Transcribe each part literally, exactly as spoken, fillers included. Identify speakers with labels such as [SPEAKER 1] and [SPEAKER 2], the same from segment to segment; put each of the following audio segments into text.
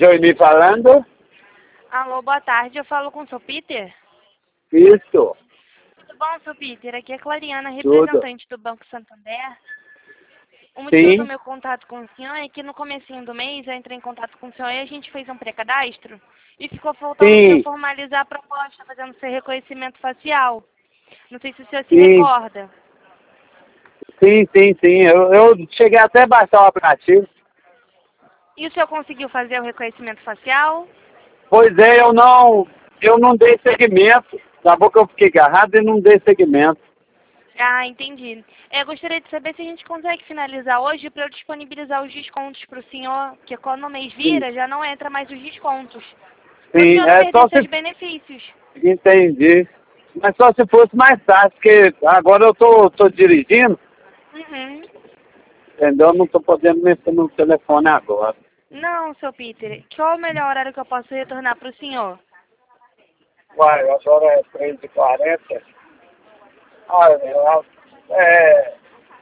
[SPEAKER 1] Joimi falando?
[SPEAKER 2] Alô, boa tarde. Eu falo com o seu Peter?
[SPEAKER 1] Isso.
[SPEAKER 2] Tudo bom, seu Peter? Aqui é a Clariana,
[SPEAKER 1] Tudo.
[SPEAKER 2] representante do Banco Santander. O motivo
[SPEAKER 1] Sim.
[SPEAKER 2] do meu contato com o senhor é que no comecinho do mês eu entrei em contato com o senhor e a gente fez um pré-cadastro e ficou faltando o senhor
[SPEAKER 1] Sim.
[SPEAKER 2] formalizar a proposta, fazendo seu reconhecimento facial. Não sei se o senhor se
[SPEAKER 1] Sim.
[SPEAKER 2] recorda.
[SPEAKER 1] Sim, sim, sim. Eu, eu cheguei até a baixar o aplicativo.
[SPEAKER 2] E o senhor conseguiu fazer o reconhecimento facial?
[SPEAKER 1] Pois é, eu não, eu não dei seguimento. Acabou que eu fiquei agarrado e não dei seguimento.
[SPEAKER 2] Ah, entendi. Eu gostaria de saber se a gente consegue finalizar hoje para eu disponibilizar os descontos para o senhor, que quando o mês
[SPEAKER 1] Sim.
[SPEAKER 2] vira já não entra mais os descontos. Para o
[SPEAKER 1] Sim,
[SPEAKER 2] senhor não
[SPEAKER 1] é
[SPEAKER 2] perder
[SPEAKER 1] só
[SPEAKER 2] seus
[SPEAKER 1] se...
[SPEAKER 2] benefícios.
[SPEAKER 1] Entendi. Mas só se fosse mais tarde, porque agora eu tô, tô dirigindo,
[SPEAKER 2] Uhum.
[SPEAKER 1] entendeu? Eu não tô podendo mexer no telefone agora.
[SPEAKER 2] Não, seu Peter. Qual é o melhor horário que eu posso retornar para o senhor?
[SPEAKER 1] Uai, agora é três e quarenta. Ah, é...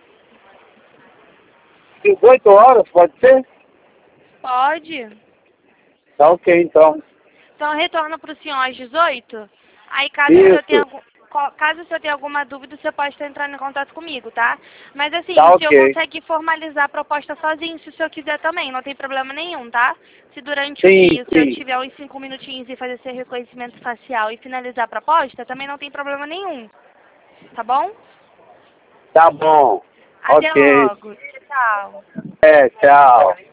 [SPEAKER 1] dezoito horas, pode ser?
[SPEAKER 2] Pode.
[SPEAKER 1] Tá ok, então.
[SPEAKER 2] Então eu retorno para o senhor às dezoito. Aí caso o senhor tenha
[SPEAKER 1] Isso,
[SPEAKER 2] algum... co- Caso o senhor tenha alguma dúvida, você pode estar entrando em contato comigo, tá? Mas assim,
[SPEAKER 1] tá
[SPEAKER 2] o senhor
[SPEAKER 1] ok.
[SPEAKER 2] consegue formalizar a proposta sozinho, se o senhor quiser também, não tem problema nenhum, tá? Se durante o
[SPEAKER 1] Sim,
[SPEAKER 2] dia o senhor
[SPEAKER 1] sim.
[SPEAKER 2] tiver uns cinco minutinhos e fazer seu reconhecimento facial e finalizar a proposta, também não tem problema nenhum, tá bom?
[SPEAKER 1] Tá bom.
[SPEAKER 2] Até
[SPEAKER 1] Ok.
[SPEAKER 2] logo. Tchau.
[SPEAKER 1] É, tchau.